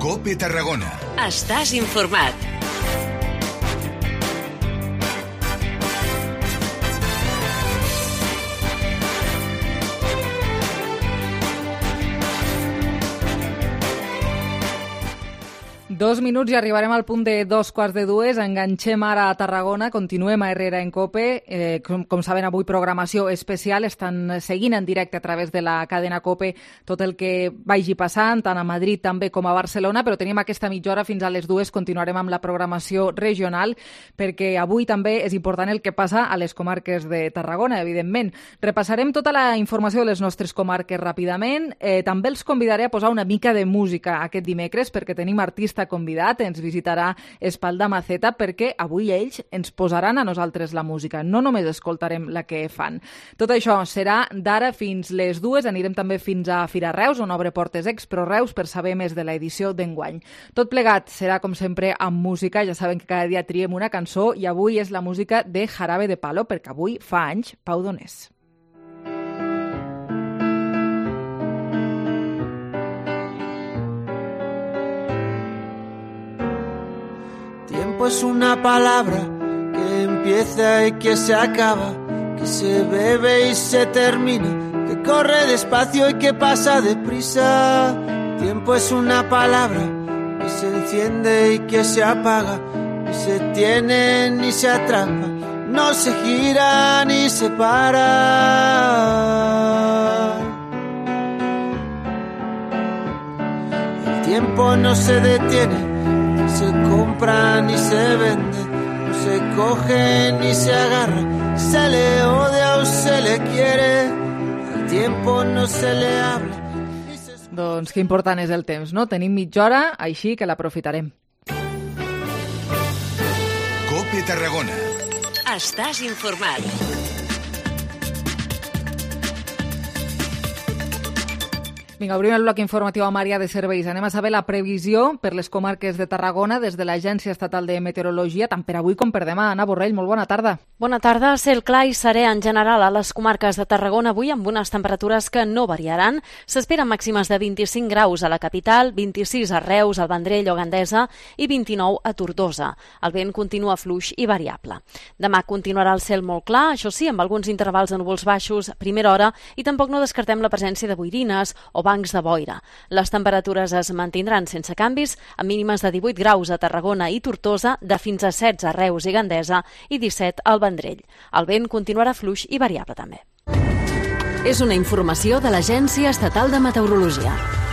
COPE Tarragona. Estàs informat. Dos minuts i arribarem al punt de 2:15. Enganxem ara a Tarragona, continuem a Herrera en COPE. Com saben, avui programació especial. Estan seguint en directe a través de la cadena COPE tot el que vagi passant, tant a Madrid també com a Barcelona, però tenim aquesta mitja hora fins a les 2. Continuarem amb la programació regional, perquè avui també és important el que passa a les comarques de Tarragona, evidentment. Repassarem tota la informació de les nostres comarques ràpidament. També els convidaré a posar una mica de música aquest dimecres, perquè tenim artista convidat, ens visitarà Espalda Maceta, perquè avui ells ens posaran a nosaltres la música. No només escoltarem la que fan. Tot això serà d'ara fins les 2. Anirem també fins a Fira Reus, on obre portes Expro Reus, per saber més de l'edició d'enguany. Tot plegat serà, com sempre, amb música. Ja saben que cada dia triem una cançó i avui és la música de Jarabe de Palo, perquè avui fa anys Pau Donés. Tiempo es una palabra que empieza y que se acaba, que se bebe y se termina, que corre despacio y que pasa deprisa. Tiempo es una palabra que se enciende y que se apaga, ni se tiene ni se atrapa, no se gira ni se para. El tiempo no se detiene, se compra ni se vende, no se coge ni se agarra, se le odia o se le quiere, al tiempo no se le habla. Doncs que important és el temps, no? Tenim mitja hora, així que l'aprofitarem. COPE Tarragona. Estàs informat. Vinga, obrim el bloc informatiu amb àrea de serveis. Anem a saber la previsió per les comarques de Tarragona des de l'Agència Estatal de Meteorologia, tant per avui com per demà. Anna Borrell, molt bona tarda. Bona tarda. Cel clar i serè en general a les comarques de Tarragona avui, amb unes temperatures que no variaran. S'esperen màximes de 25 graus a la capital, 26 a Reus, al Vendrell o Gandesa i 29 a Tortosa. El vent continua fluix i variable. Demà continuarà el cel molt clar, això sí, amb alguns intervals de núvols baixos a primera hora, i tampoc no descartem la presència de boirines o bancs de boira. Les temperatures es mantindran sense canvis, amb mínimes de 18 graus a Tarragona i Tortosa, de fins a 16 a Reus i Gandesa i 17 al Vendrell. El vent continuarà fluix i variable també. És una informació de l'Agència Estatal de Meteorologia.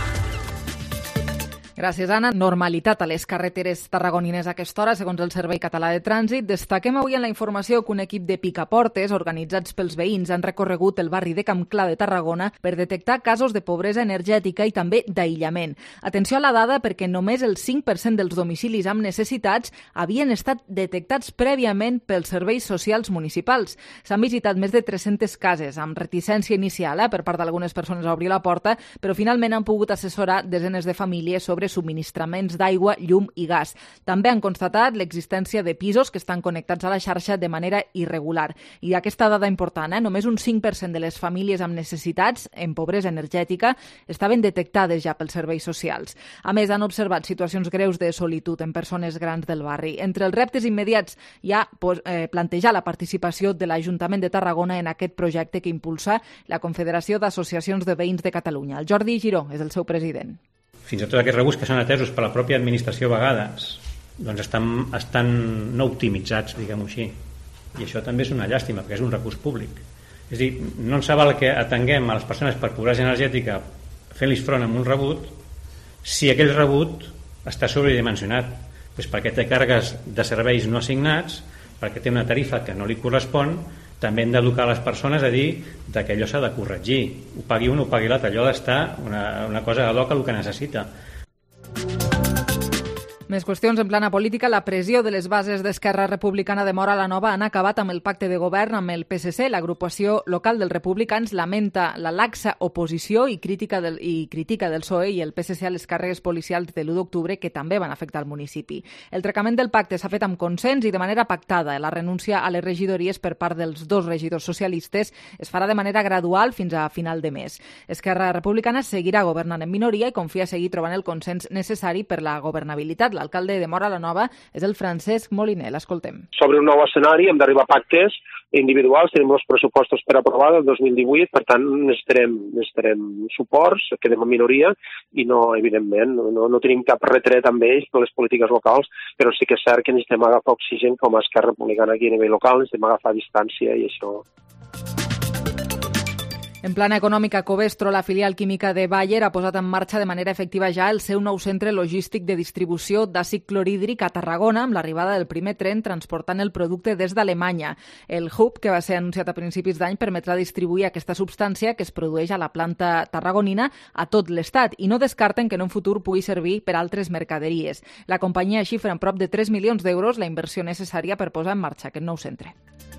Gràcies, Anna. Normalitat a les carreteres tarragonines a aquesta hora, segons el Servei Català de Trànsit. Destaquem avui en la informació que un equip de picaportes, organitzats pels veïns, han recorregut el barri de Campclar de Tarragona per detectar casos de pobresa energètica i també d'aïllament. Atenció a la dada, perquè només el 5% dels domicilis amb necessitats havien estat detectats prèviament pels serveis socials municipals. S'han visitat més de 300 cases, amb reticència inicial per part d'algunes persones a obrir la porta, però finalment han pogut assessorar desenes de famílies sobre subministraments d'aigua, llum i gas. També han constatat l'existència de pisos que estan connectats a la xarxa de manera irregular. I aquesta dada important, només un 5% de les famílies amb necessitats en pobresa energètica estaven detectades ja pels serveis socials. A més, han observat situacions greus de solitud en persones grans del barri. Entre els reptes immediats hi ha plantejar la participació de l'Ajuntament de Tarragona en aquest projecte que impulsa la Confederació d'Associacions de Veïns de Catalunya. El Jordi Giró és el seu president. Fins i tot aquests rebuts que són atesos per la pròpia administració a vegades doncs estan no optimitzats, diguem-ho així. I això també és una llàstima, perquè és un recurs públic. És a dir, no ens val que atenguem a les persones per pobresa energètica fent-los front amb un rebut si aquell rebut està sobredimensionat, doncs perquè té càrregues de serveis no assignats, perquè té una tarifa que no li correspon. També hem d'educar les persones a dir que allò s'ha de corregir. Ho pagui un o ho pagui l'altre. Allò ha d'estar una cosa ad hoc el que necessita. Més qüestions en plana política. La pressió de les bases d'Esquerra Republicana de Móra la Nova han acabat amb el pacte de govern amb el PSC. L'agrupació local dels republicans lamenta la laxa oposició i critica del PSOE i el PSC a les càrregues policials de l'1 d'octubre que també van afectar el municipi. El trencament del pacte s'ha fet amb consens i de manera pactada. La renúncia a les regidories per part dels dos regidors socialistes es farà de manera gradual fins a final de mes. Esquerra Republicana seguirà governant en minoria i confia seguir trobant el consens necessari per la governabilitat. L'alcalde de Móra la Nova és el Francesc Moliner. L'escoltem. Sobre un nou escenari hem d'arribar a pactes individuals, tenim els pressupostos per aprovar del 2018, per tant necessitarem suports, quedem en minoria i evidentment, no tenim cap retret amb ells per les polítiques locals, però sí que és cert que necessitem agafar oxigen com a Esquerra Republicana aquí a nivell local, necessitem agafar distància i això. En plana econòmica, Covestro, la filial química de Bayer, ha posat en marxa de manera efectiva ja el seu nou centre logístic de distribució d'àcid clorhídric a Tarragona amb l'arribada del primer tren transportant el producte des d'Alemanya. El hub, que va ser anunciat a principis d'any, permetrà distribuir aquesta substància que es produeix a la planta tarragonina a tot l'Estat i no descarten que en un futur pugui servir per altres mercaderies. La companyia xifra en prop de 3 milions d'euros la inversió necessària per posar en marxa aquest nou centre.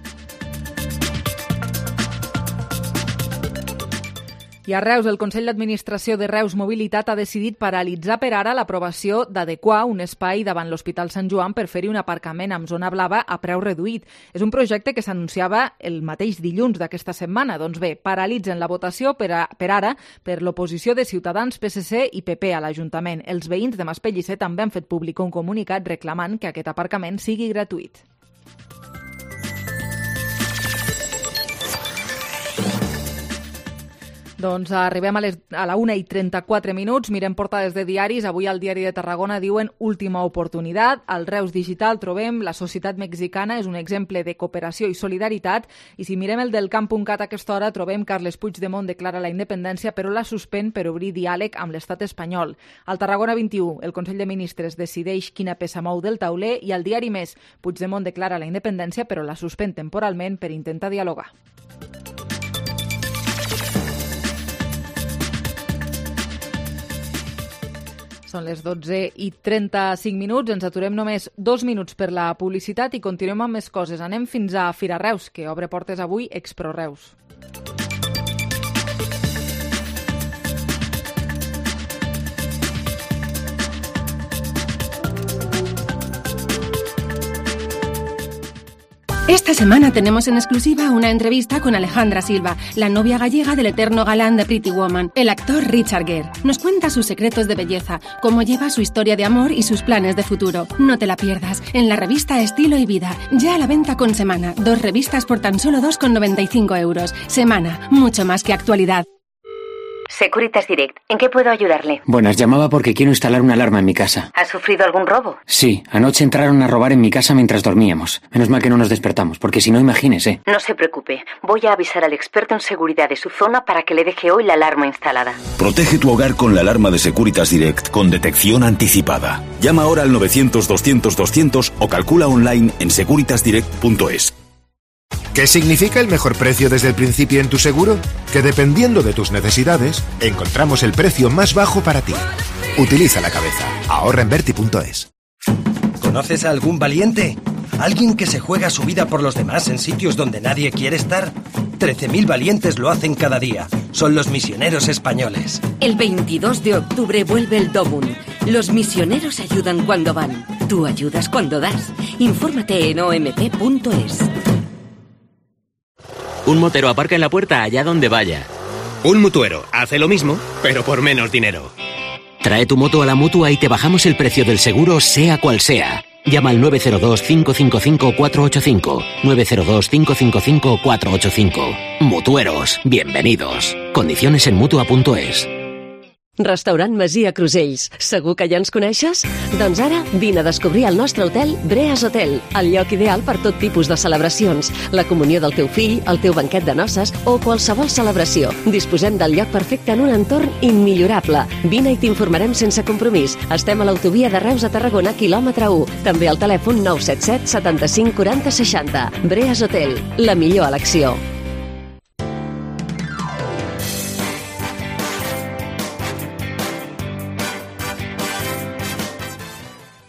I a Reus, el Consell d'Administració de Reus Mobilitat ha decidit paralitzar per ara l'aprovació d'adequar un espai davant l'Hospital Sant Joan per fer-hi un aparcament amb zona blava a preu reduït. És un projecte que s'anunciava el mateix dilluns d'aquesta setmana. Doncs bé, paralitzen la votació per ara per l'oposició de Ciutadans, PSC i PP a l'Ajuntament. Els veïns de Maspellisser també han fet públic un comunicat reclamant que aquest aparcament sigui gratuït. Doncs arribem a la 1:34. Mirem portades de diaris. Avui al Diari de Tarragona diuen última oportunitat. Al Reus Digital trobem la societat mexicana és un exemple de cooperació i solidaritat. I si mirem el del camp.cat a aquesta hora trobem Carles Puigdemont declara la independència però la suspèn per obrir diàleg amb l'estat espanyol. Al Tarragona 21 el Consell de Ministres decideix quina peça mou del tauler i al Diari Més Puigdemont declara la independència però la suspèn temporalment per intentar dialogar. Són les 12:35. Ens aturem només 2 minuts per la publicitat i continuem amb més coses. Anem fins a Fira Reus, que obre portes avui Expro Reus. Esta semana tenemos en exclusiva una entrevista con Alejandra Silva, la novia gallega del eterno galán de Pretty Woman, el actor Richard Gere. Nos cuenta sus secretos de belleza, cómo lleva su historia de amor y sus planes de futuro. No te la pierdas, en la revista Estilo y Vida, ya a la venta con Semana. 2 revistas por tan solo 2,95 euros. Semana, mucho más que actualidad. Securitas Direct, ¿en qué puedo ayudarle? Buenas, llamaba porque quiero instalar una alarma en mi casa. ¿Ha sufrido algún robo? Sí, anoche entraron a robar en mi casa mientras dormíamos. Menos mal que no nos despertamos, porque si no, imagínese. No se preocupe, voy a avisar al experto en seguridad de su zona para que le deje hoy la alarma instalada. Protege tu hogar con la alarma de Securitas Direct con detección anticipada. Llama ahora al 900-200-200 o calcula online en securitasdirect.es. ¿Qué significa el mejor precio desde el principio en tu seguro? Que dependiendo de tus necesidades, encontramos el precio más bajo para ti. Utiliza la cabeza. Ahorra en Berti.es. ¿Conoces a algún valiente? ¿Alguien que se juega su vida por los demás en sitios donde nadie quiere estar? 13.000 valientes lo hacen cada día. Son los misioneros españoles. El 22 de octubre vuelve el Domun. Los misioneros ayudan cuando van. Tú ayudas cuando das. Infórmate en omp.es. Un motero aparca en la puerta allá donde vaya. Un mutuero hace lo mismo, pero por menos dinero. Trae tu moto a la Mutua y te bajamos el precio del seguro, sea cual sea. Llama al 902-555-485. 902-555-485. Mutueros, bienvenidos. Condiciones en Mutua.es. Restaurant Masia Crusells. Segur que ja ens coneixes? Doncs ara vine a descobrir el nostre hotel Breas Hotel, el lloc ideal per tot tipus de celebracions, la comunió del teu fill, el teu banquet de noces o qualsevol celebració. Disposem del lloc perfecte en un entorn immillorable. Vine i t'informarem sense compromís. Estem a l'autovia de Reus a Tarragona, quilòmetre 1. També al telèfon 977 75 40 60. Breas Hotel, la millor elecció.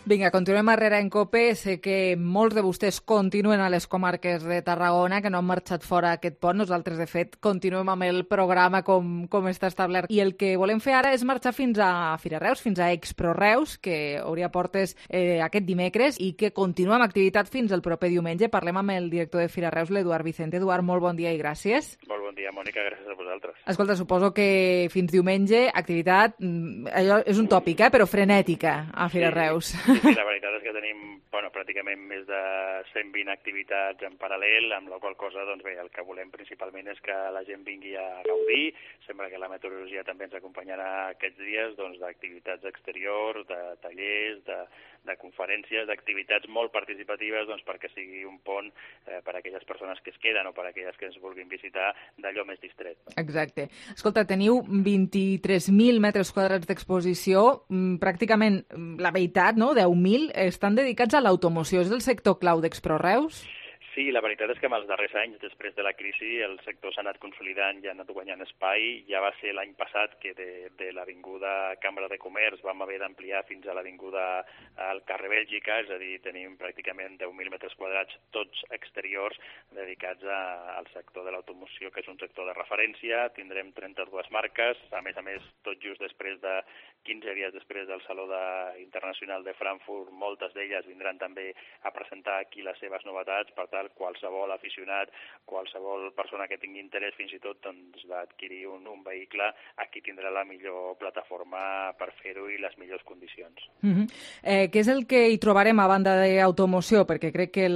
Vinga, continuem a Herrera en Cope. Sé que molts de vostès continuen a les comarques de Tarragona, que no han marxat fora aquest pont. Nosaltres, de fet, continuem amb el programa com està establert. I el que volem fer ara és marxar fins a Fira Reus, fins a Expro Reus, que obria portes aquest dimecres i que continua amb activitat fins al proper diumenge. Parlem amb el director de Fira Reus, l'Eduard Vicente. Eduard, molt bon dia i gràcies. Molt bon dia, Mònica, gràcies a vosaltres. Escolta, suposo que fins diumenge activitat, allò és un tòpic, però frenètica a Fira Reus. Sí, la veritat és que tenim pràcticament més de 120 activitats en paral·lel, amb la qual cosa, doncs bé, el que volem principalment és que la gent vingui a gaudir. Sembla que la meteorologia també ens acompanyarà aquests dies, doncs, d'activitats exteriors, de tallers, de conferències, d'activitats molt participatives, doncs, perquè sigui un pont per a aquelles persones que es queden o per a aquelles que ens vulguin visitar d'allò més distret. Exacte. Escolta, teniu 23.000 metres quadrats d'exposició, pràcticament la meitat, no?, 10.000, estan dedicats a l'automoció. És el sector clau d'Expro Reus? Sí, la veritat és que en els darrers anys, després de la crisi, el sector s'ha anat consolidant i ha anat guanyant espai. Ja va ser l'any passat que de l'Avinguda Cambra de Comerç vam haver d'ampliar fins a l'Avinguda al carrer Bèlgica, és a dir, tenim pràcticament 10.000 metres quadrats, tots exteriors, dedicats al sector de l'automoció, que és un sector de referència. Tindrem 32 marques, a més, tot just després de 15 dies després del Saló Internacional de Frankfurt, moltes d'elles vindran també a presentar aquí les seves novetats. Per tant, qualsevol aficionat, qualsevol persona que tingui interès fins i tot d'adquirir un vehicle, aquí tindrà la millor plataforma per fer-ho i les millors condicions. Què és el que hi trobarem a banda d'automoció? Perquè crec que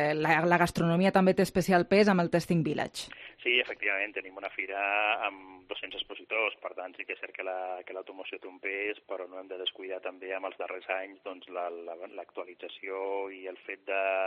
la gastronomia també té especial pes amb el Tasting Village. Sí, efectivament, tenim una fira amb 200 expositors, per tant sí que és cert que l'automoció té un pes, però no hem de descuidar també amb els darrers anys doncs, l'actualització i el fet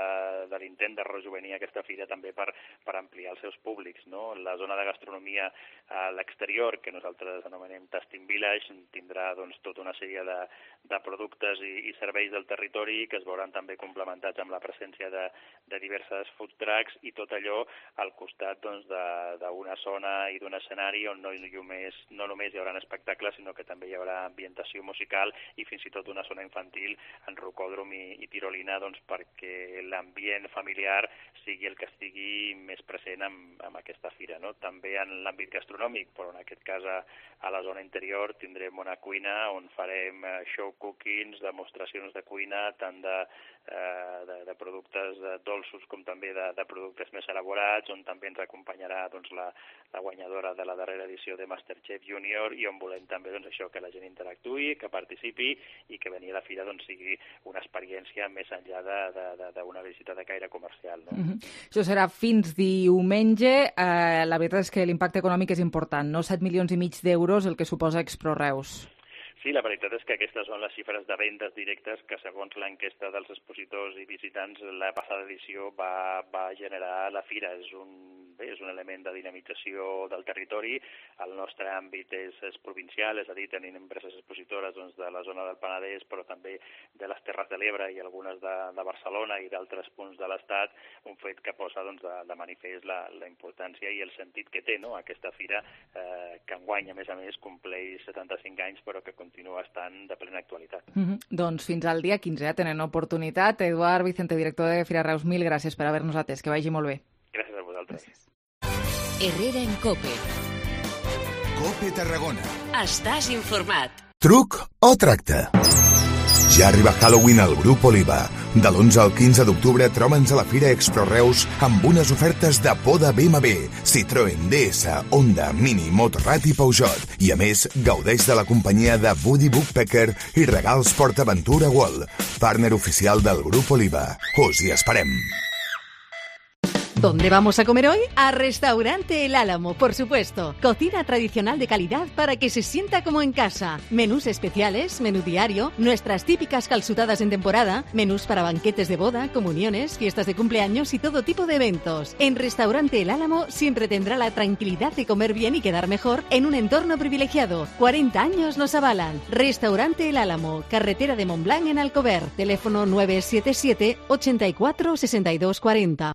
de l'intent de rejuvenir aquesta fira també per ampliar els seus públics, no? La zona de gastronomia a l'exterior, que nosaltres anomenem Tasting Village, tindrà doncs, tota una sèrie de productes i serveis del territori que es veuran també complementats amb la presència de diverses food trucks i tot allò al costat doncs, d'una zona i d'un escenari on no només hi haurà espectacles, sinó que també hi haurà ambientació musical i fins i tot una zona infantil en rocòdrom i tirolina, doncs, perquè l'ambient familiar sigui el que estigui més present amb aquesta fira, no? També en l'àmbit gastronòmic, però en aquest cas a la zona interior tindrem una cuina on farem show cookings, demostracions de cuina, tant de productes dolços com també de productes més elaborats, on també ens acompanyarà doncs, la guanyadora de la darrera edició de MasterChef Junior i on volem també doncs, això, que la gent interactuï, que participi i que venir a la fira doncs, sigui una experiència més enllà d'una visita de caire comercial. No? Això serà fins diumenge. La veritat és que l'impacte econòmic és important, no? 7,5 milions d'euros el que suposa Expro Reus. Sí, la veritat és que aquestes són les xifres de vendes directes que, segons l'enquesta dels expositors i visitants, la passada edició va generar la fira. És un element de dinamització del territori. El nostre àmbit és provincial, és a dir, tenim empreses expositores doncs, de la zona del Penedès, però també de les Terres de l'Ebre i algunes de Barcelona i d'altres punts de l'Estat, un fet que posa doncs, de manifest la importància i el sentit que té, no? Aquesta fira, que enguany, a més, compleix 75 anys, però que continua estant de plena actualitat. Doncs fins al dia 15, tenen oportunitat. Eduard Vicente, director de Fira Reus, mil gràcies per haver-nos atès. Que vagi molt bé. Gràcies a vosaltres. Gràcies. Herrera en Cope. Cope Tarragona. Estàs informat. Truc o tracte? Ja arriba Halloween al Grup Oliva. De l'11 al 15 d'octubre troba'ns a la Fira Expro Reus amb unes ofertes de poda BMW, Citroën, DS, Honda, Mini, Motorrad i Peugeot. I a més, gaudeix de la companyia de Woody Woodpecker i regals PortAventura World, partner oficial del Grup Oliva. Us hi esperem. ¿Dónde vamos a comer hoy? A Restaurante El Álamo, por supuesto. Cocina tradicional de calidad para que se sienta como en casa. Menús especiales, menú diario, nuestras típicas calzutadas en temporada, menús para banquetes de boda, comuniones, fiestas de cumpleaños y todo tipo de eventos. En Restaurante El Álamo siempre tendrá la tranquilidad de comer bien y quedar mejor en un entorno privilegiado. 40 años nos avalan. Restaurante El Álamo, carretera de Montblanc en Alcover. Teléfono 977 84 62 40.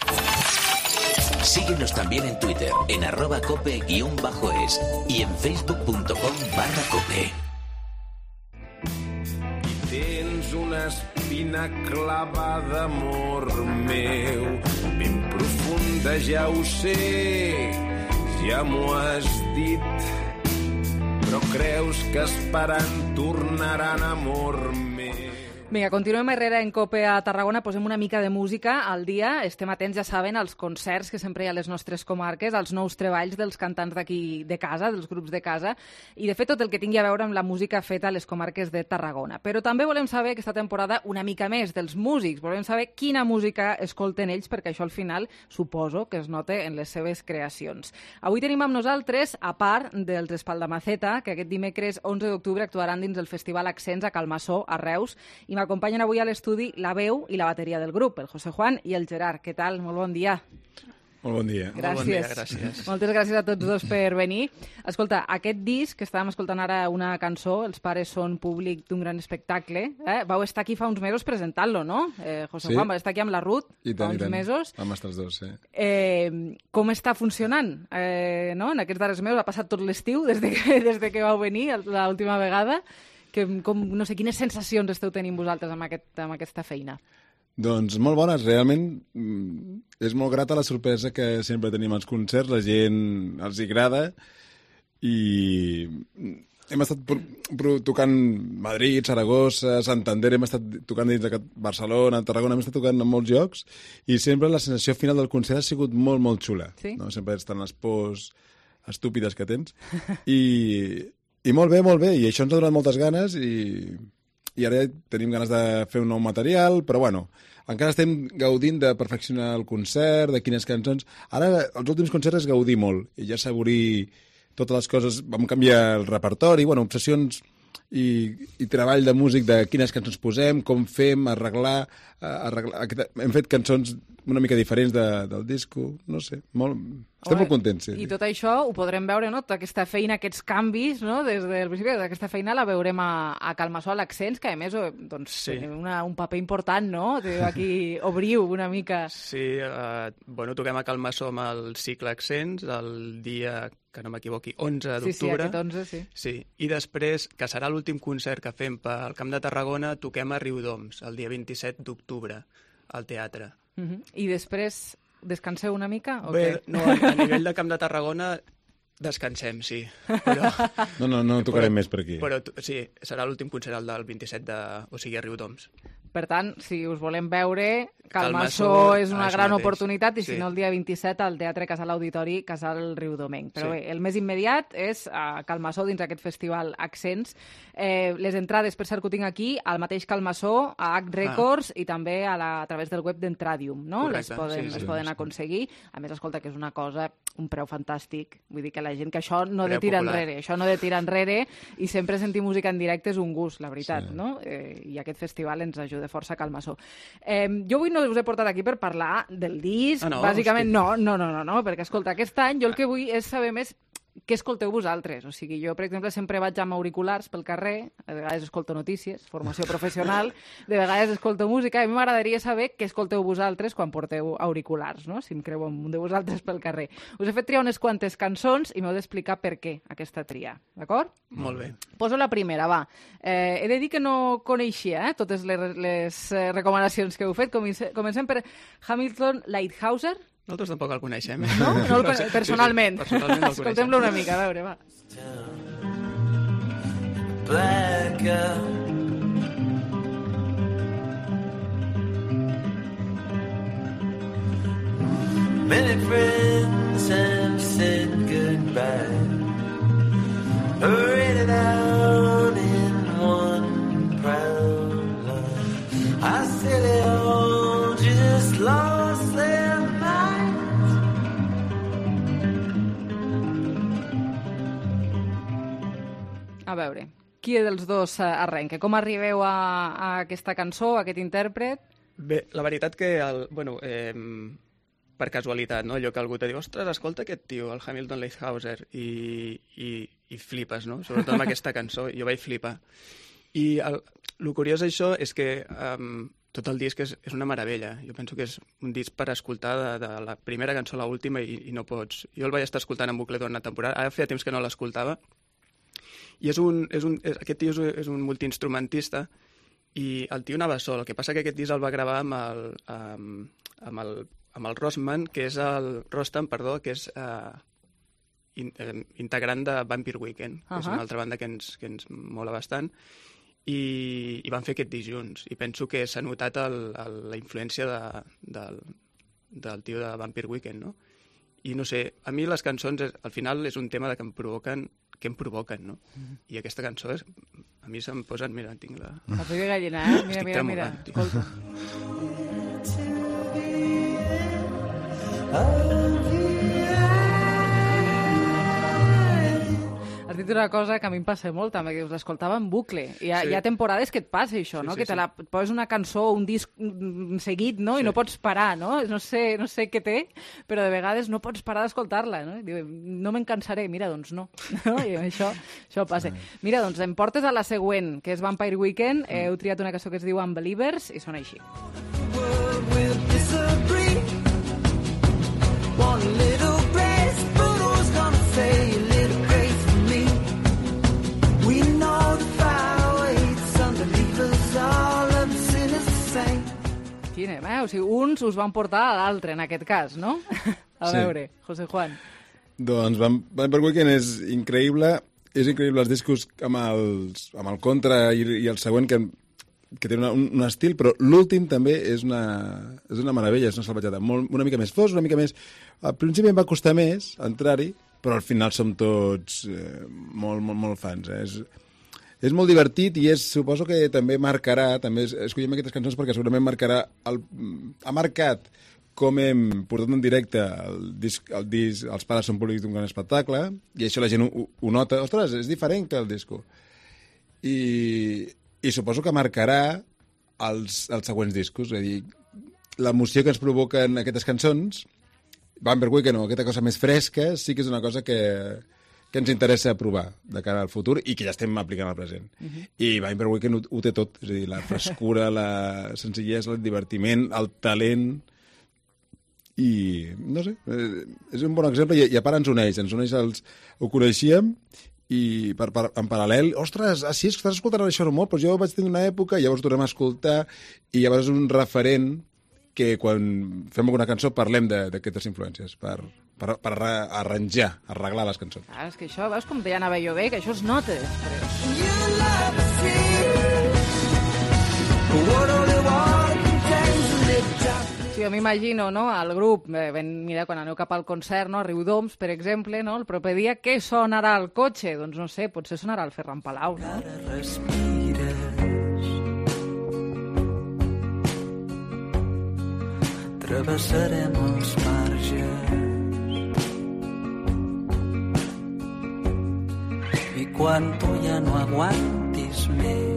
Síguenos también en Twitter, en @cope_es y en facebook.com/cope. una espina clavada, amor meu, ben profunda, ja ho sé, ja m'ho has dit, però creus que esperant tornaran, amor meu. Vinga, continuem Herrera en Cope a Tarragona, posem una mica de música al dia. Estem atents, ja saben, als concerts que sempre hi ha a les nostres comarques, als nous treballs dels cantants d'aquí de casa, dels grups de casa, i de fet tot el que tingui a veure amb la música feta a les comarques de Tarragona. Però també volem saber aquesta temporada una mica més dels músics, volem saber quina música escolten ells, perquè això al final suposo que es note en les seves creacions. Avui tenim amb nosaltres, a part dels Espaldamaceta, que aquest dimecres 11 d'octubre actuaran dins el Festival Accents a Calmassó, a Reus, i m'acompanyen avui a l'estudi la veu i la bateria del grup, el José Juan i el Gerard. Què tal? Molt bon dia. Molt bon dia. Gràcies. Molt bon dia, gràcies. Moltes gràcies a tots dos per venir. Escolta, aquest disc, que estàvem escoltant ara una cançó, Els pares són públic d'un gran espectacle, vau estar aquí fa uns mesos presentant-lo, no? José Juan, vau estar aquí amb la Ruth fa uns mesos. Amb els dos, sí. Com està funcionant? No? En aquests darrers mesos ha passat tot l'estiu des de que vau venir l'última vegada. No sé, quines sensacions esteu tenint vosaltres amb aquesta feina? Doncs molt bones, realment és molt grata la sorpresa que sempre tenim als concerts, la gent els agrada i hem estat tocant Madrid, Saragossa, Santander, hem estat tocant dins de Barcelona, Tarragona, hem estat tocant en molts llocs i sempre la sensació final del concert ha sigut molt, molt xula. Sí? No? Sempre estan les pors estúpides que tens i molt bé, i això ens ha donat moltes ganes i ara tenim ganes de fer un nou material, però bueno, encara estem gaudint de perfeccionar el concert, de quines cançons. Ara, els últims concerts és gaudir molt, i ja saborir totes les coses. Vam canviar el repertori, bueno, obsessions i treball de músic de quines cançons posem, com fem, arreglar. Hem fet cançons una mica diferents del disco, no sé, estem molt contents. Sí. I tot això ho podrem veure, no? Tota aquesta feina, aquests canvis, no? Des del principi d'aquesta feina la veurem a Calmassó, a l'Accents, que a més doncs, tenim un paper important, no? Aquí obriu una mica. Sí, toquem a Calmassó amb el cicle Accents el dia, que no m'equivoqui, 11 d'octubre. Sí, aquest 11, sí. Sí, i després, que serà l'últim concert que fem pel Camp de Tarragona, toquem a Riudoms, el dia 27 d'octubre, al teatre. I després descanseu una mica? Bé, no, a nivell de Camp de Tarragona descansem, sí. Però, no tocarem més per aquí. Però sí, serà l'últim concert el del 27 o sigui, a Riudoms. Per tant, si us volem veure, Calmassó és una gran oportunitat i si no el dia 27 al Teatre Casal Auditori, Casal Riudomenc. Però bé, el més immediat és a Calmassó dins aquest festival Accents. Les entrades, per cert, que ho tinc aquí, al mateix Calmassó, a H Records i també a través del web d'Entradium, no? Correcte, les poden aconseguir. A més, escolta, que és una cosa, un preu fantàstic. Vull dir que la gent que això no de tirar enrere, i sempre sentir música en directe és un gust, la veritat, no? I aquest festival ens ajuda de força a Calmassó. Jo avui no us he portat aquí per parlar del disc, bàsicament no, perquè escolta, aquest any jo el que vull és saber més què escolteu vosaltres. O sigui, jo, per exemple, sempre vaig amb auriculars pel carrer, a vegades escolto notícies, formació professional, de vegades escolto música, i a mi m'agradaria saber què escolteu vosaltres quan porteu auriculars, no? Si em creu amb un de vosaltres pel carrer. Us he fet triar unes quantes cançons i m'heu d'explicar per què aquesta tria, d'acord? Molt bé. Poso la primera, va. He de dir que no coneixia totes les recomanacions que heu fet. Comencem per Hamilton Leithauser. Nosaltres tampoc el coneixem. No? No el coneixem, personalment. Sí, personalment el escoltem-lo una mica, a veure, va. Many friends have said goodbye, written out in one proud line. I said they all just lost their minds. A veure, qui dels dos arrenca? Com arribeu a aquesta cançó, a aquest intèrpret? Bé, la veritat que, per casualitat, no? Allò que algú te diu, ostres, escolta aquest tio, el Hamilton Leithauser, i flipes, no? Sobretot amb aquesta cançó, jo vaig flipar. I el curiós d'això és que tot el disc és una meravella. Jo penso que és un disc per escoltar de la primera cançó a l'última i no pots... Jo el vaig estar escoltant en bucle durant una temporada, ara feia temps que no l'escoltava, i aquest tio és un multiinstrumentista I el tio anava sol. El que passa que aquest disc el va gravar amb el Rostam, que és integrant de Vampire Weekend, que és una altra banda que ens mola bastant, i van fer aquest disc junts. I penso que s'ha notat la influència del tio de Vampire Weekend, no? I no sé, a mi les cançons, al final és un tema que em provoquen, no? I aquesta cançó, a mi se'm posen... Mira, tinc la... La pell de gallina, eh? Mira. Escolta. Has dit una cosa que a mi em passa molt, també, que us l'escoltava en bucle. Hi ha temporades que et passa això, no? Que te la poses una cançó o un disc seguit, no? I no pots parar, no? No sé què té, però de vegades no pots parar d'escoltar-la, no? Diu, no me'n cansaré, mira, doncs no. I això passa. Mira, doncs em portes a la següent, que és Vampire Weekend. Heu triat una cançó que es diu Unbelievers i sona així. One little grace, but who's gonna say a little grace for me? We know the fire waits underneath us, all of the sinners the same. Quina, o sigui, uns us van portar a l'altre, en aquest cas, no? A veure, José Juan. Doncs Vampire Weekend és increïble els discos amb el Contra i el següent que té un estil, però l'últim també és una meravella, és una salvatjada, una mica més fos, una mica més... Al principi em va costar més entrar-hi, però al final som tots molt fans. És molt divertit i suposo que també marcarà, també escollem aquestes cançons perquè segurament marcarà, ha marcat com hem portat en directe el disc Els pares són públics d'un gran espectacle, i això la gent ho nota. Ostres, és diferent que el disco. I suposo que marcarà els següents discos. És a dir, l'emoció que ens provoquen aquestes cançons, Vampire Weekend o aquesta cosa més fresca, sí que és una cosa que ens interessa provar de cara al futur i que ja estem aplicant al present. I Vampire Weekend ho té tot. És a dir, la frescura, la senzillesa, el divertiment, el talent... I, no sé, és un bon exemple i a part ens uneix, ho coneixíem i en paral·lel, ostres, sí, estàs escoltant això molt, però jo vaig tenir una època i llavors ho tornem a escoltar i llavors és un referent que quan fem alguna cançó parlem d'aquestes influències per arreglar les cançons. És que això, veus com ja anava jo bé, que això es nota després. Jo m'imagino, no?, al grup, mira, quan aneu cap al concert, no?, a Riudoms, per exemple, no?, el proper dia, què sonarà al cotxe? Doncs no sé, potser sonarà el Ferran Palau, no? Ara respires, travessarem els marges i quan tu ja no aguantis més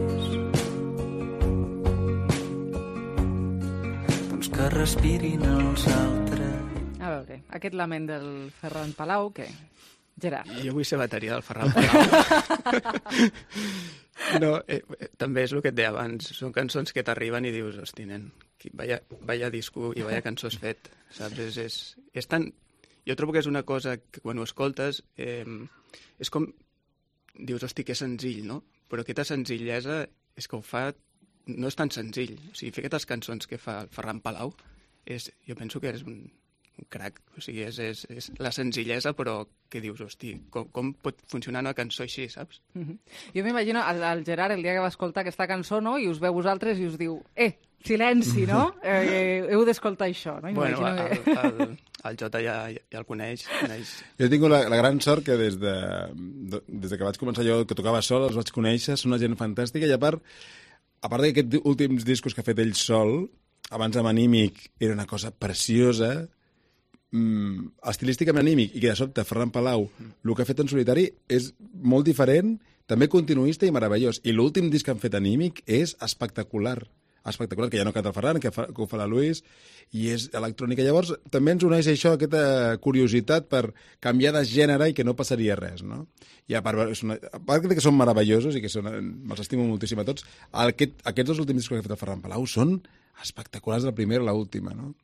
que respirin els altres. A veure, aquest lament del Ferran Palau, què? Gerard. Jo vull ser bateria del Ferran Palau. No, també és el que et deia abans. Són cançons que t'arriben i dius, hosti, nen, vaya disco i vaya cançó has fet, saps? És tan... Jo trobo que és una cosa que quan ho escoltes és com... Dius, hosti, que senzill, no? Però aquesta senzillesa és que ho fa... No és tan senzill. O sigui, fer aquestes cançons que fa el Ferran Palau, jo penso que és un crac. O sigui, és la senzillesa, però que dius, hosti, com pot funcionar una cançó així, saps? Jo m'imagino el Gerard el dia que va escoltar aquesta cançó, no?, i us veu vosaltres i us diu, silenci, no? Heu d'escoltar això, no? Bueno, el Jota ja el coneix. Jo tinc la gran sort que des que vaig començar jo, que tocava sol, els vaig conèixer, són una gent fantàstica, i a part d'aquests últims discos que ha fet ell sol, abans amb Anímic era una cosa preciosa, estilísticament Anímic, i que de sobte Ferran Palau, el que ha fet en solitari és molt diferent, també continuista i meravellós. I l'últim disc que han fet Anímic és espectacular, que ja no canta el Ferran, que ho fa la Luis, i és electrònica. Llavors, també ens uneix això, aquesta curiositat per canviar de gènere i que no passaria res, no? I a part que són meravellosos i que me'ls estimo moltíssim a tots, aquests dos últims discos que ha fet el Ferran Palau són espectaculars, la primera i l'última, no?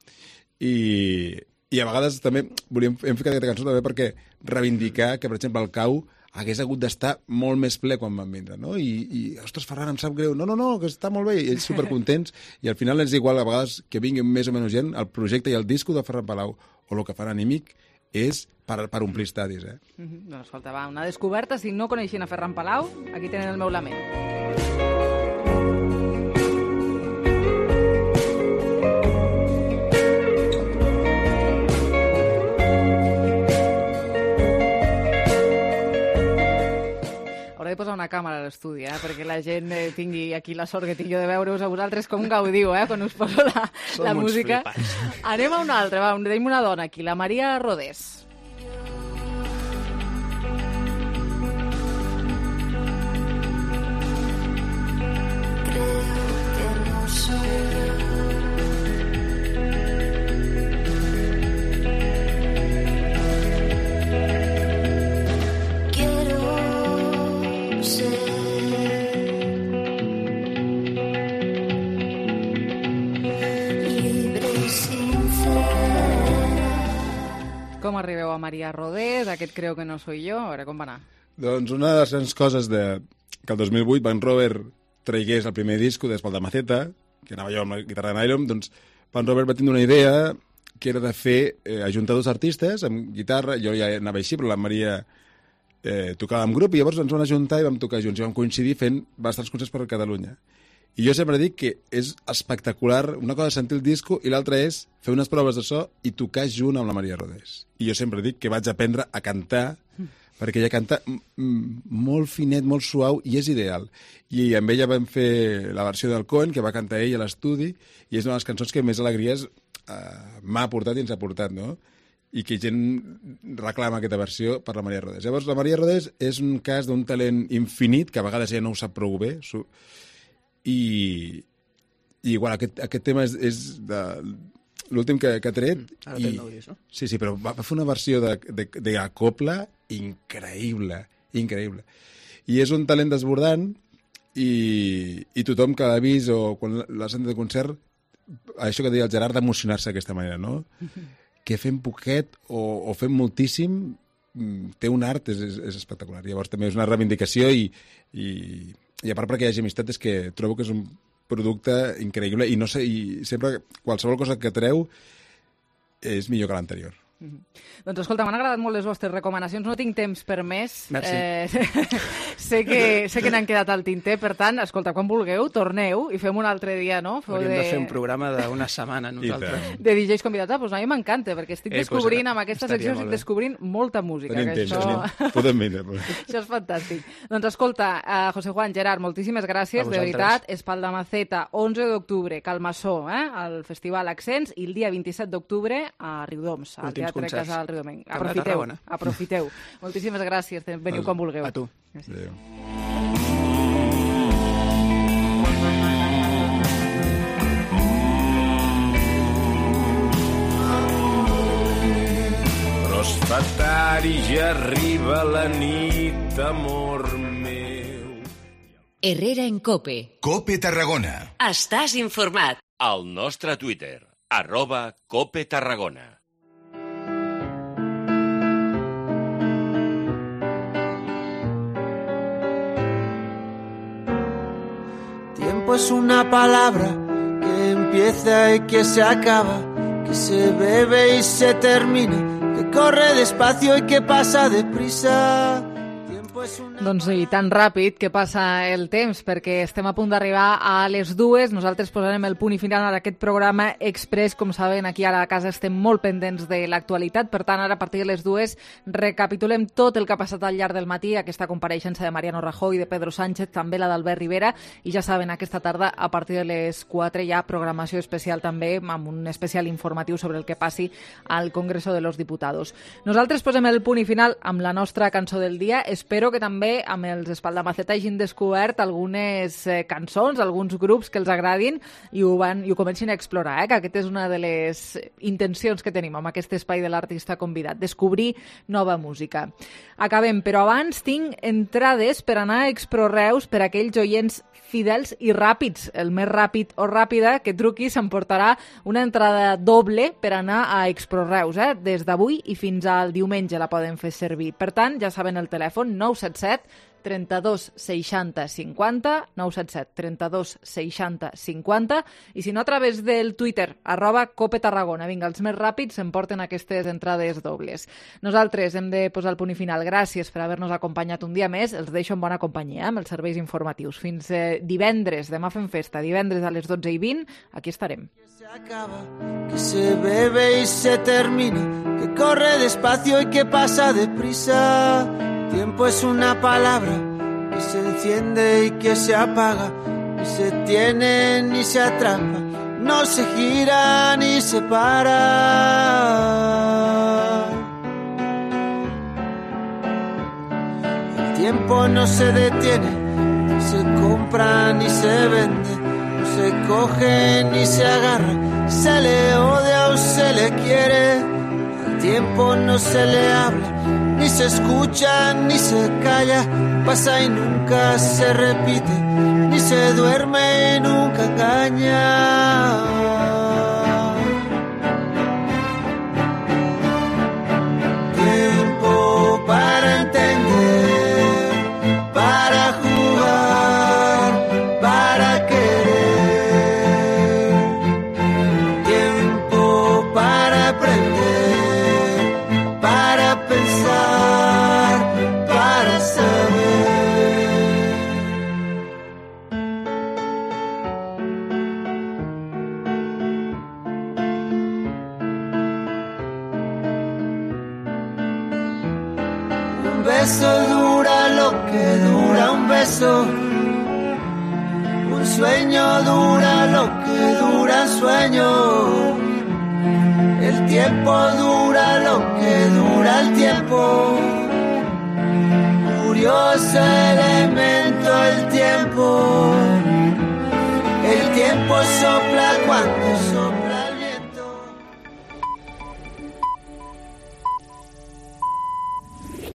I a vegades també hem ficat aquesta cançó també perquè reivindicar que, per exemple, el Cau hagués hagut d'estar molt més ple quan van vindre, no? I ostres, Ferran, em sap greu. No, que està molt bé. I ells supercontents. I al final és igual, a vegades, que vinguin més o menys gent, el projecte i el disco de Ferran Palau, o el que fan Anímic, és per omplir estadis, eh? Doncs escolta, va, una descoberta. Si no coneixien a Ferran Palau, aquí tenen el meu lament. Hauré de posar una càmera a l'estudi, perquè la gent tingui aquí la sort que tinc jo de veure-us a vosaltres com gaudiu, quan us poso la música. Anem a una altra, va, tenim una dona aquí, la Maria Rodés. Com arribeu a Maria Rodés? Aquest creu que no soy jo. A veure, com va anar? Doncs una de les grans coses que el 2008 Van Robert traigués el primer disco d'Espal de Maceta, que anava jo amb la guitarra de nylon, doncs Van Robert va tindre una idea que era de fer, ajuntar dos artistes amb guitarra, jo ja anava així, però la Maria tocava en grup, i llavors ens van ajuntar i vam tocar junts, i vam coincidir fent bastants concerts per Catalunya. I jo sempre dic que és espectacular, una cosa és sentir el disco i l'altra és fer unes proves de so i tocar junt amb la Maria Rodés. I jo sempre dic que vaig aprendre a cantar, perquè ella canta molt finet, molt suau, i és ideal. I amb ella vam fer la versió del Cohen, que va cantar ell a l'estudi, i és una de les cançons que més alegries m'ha portat i ens ha portat, no? I que gent reclama aquesta versió per la Maria Rodés. Llavors, la Maria Rodés és un cas d'un talent infinit, que a vegades ella no ho sap prou bé, i igual, aquest tema és de l'últim que ha tret. Ara té el nou disc, no? Sí, però va fer una versió de copla increïble. I és un talent desbordant, i tothom que l'ha vist o quan l'ha sentit de concert, això que deia el Gerard, d'emocionar-se d'aquesta manera, no? Que fem poquet o fem moltíssim, té un art, és espectacular. Llavors també és una reivindicació, i a part perquè hi hagi amistat, és que trobo que és un producte increïble, i no sé, i sempre qualsevol cosa que treu és millor que l'anterior. Doncs escolta, m'han agradat molt les vostres recomanacions, no tinc temps per més. Merci. Sé que n'han quedat al tinter, per tant, escolta, quan vulgueu, torneu i fem un altre dia, no? Hauríem de fer un programa d'una setmana, nosaltres. De DJs convidats. Doncs a mi m'encanta, perquè estic descobrint, amb aquesta secció estic descobrint molta música. Tenim temps, podem vindre. Això és fantàstic. Doncs escolta, José Juan, Gerard, moltíssimes gràcies, de veritat. Espal de Maceta, 11 d'octubre, Calmassó, al Festival Accents, i el dia 27 d'octubre a Riudoms, al Teatre Casal Riudomenc. Aprofiteu. Moltíssimes gràcies. Veniu quan vulgueu. A tu. Adéu. Però es fa tard i ja arriba la nit, amor meu. Herrera en Cope. Cope Tarragona. Estàs informat. Al nostre Twitter, @CopeTarragona. Tiempo es una palabra que empieza y que se acaba, que se bebe y se termina, que corre despacio y que pasa deprisa. Doncs i tan ràpid que passa el temps, perquè estem a punt d'arribar a les 2. Nosaltres posarem el punt i final a aquest programa express. Com saben, aquí a la casa estem molt pendents de l'actualitat. Per tant, ara a partir de les 2 recapitulem tot el que ha passat al llarg del matí, aquesta compareixença de Mariano Rajoy, de Pedro Sánchez, també la d'Albert Rivera, i ja saben, aquesta tarda, a partir de les 4, hi ha programació especial també, amb un especial informatiu sobre el que passi al Congreso de los Diputados. Nosaltres posem el punt i final amb la nostra cançó del dia. Espero que també amb els Espal de Maceta hagin descobert algunes cançons, alguns grups que els agradin i ho comencin a explorar, que aquesta és una de les intencions que tenim amb aquest espai de l'artista convidat, descobrir nova música. Acabem, però abans tinc entrades per anar a Exproreus per aquells oients fidels i ràpids. El més ràpid o ràpida que truqui s'emportarà una entrada doble per anar a Exproreus. Des d'avui i fins al diumenge la poden fer servir. Per tant, ja saben el telèfon 9 977 32 60 50, 977 32 60 50, i si no a través del Twitter, @CopeTarragona. Vinga, els més ràpids s'emporten aquestes entrades dobles. Nosaltres hem de posar el punt i final. Gràcies per haver-nos acompanyat un dia més. Els deixo en bona companyia, amb els serveis informatius. Fins divendres, demà fem festa, divendres a les 12:20, aquí estarem. Que se bebe y se termina, que corre despacio y que pasa deprisa. Tiempo es una palabra que se enciende y que se apaga, ni se tiene ni se atrapa, no se gira ni se para. El tiempo no se detiene, ni se compra ni se vende, no se coge ni se agarra, se le odia o se le quiere. Al tiempo no se le habla, ni se escucha ni se calla, pasa y nunca se repite, ni se duerme y nunca engaña. Tiempo para entender, para jugar, para querer. Tiempo para aprender, para pensar, para saber. Un beso dura lo que dura un beso, un sueño dura lo que dura un sueño. El tiempo dura lo que dura el tiempo. Curioso elemento el tiempo.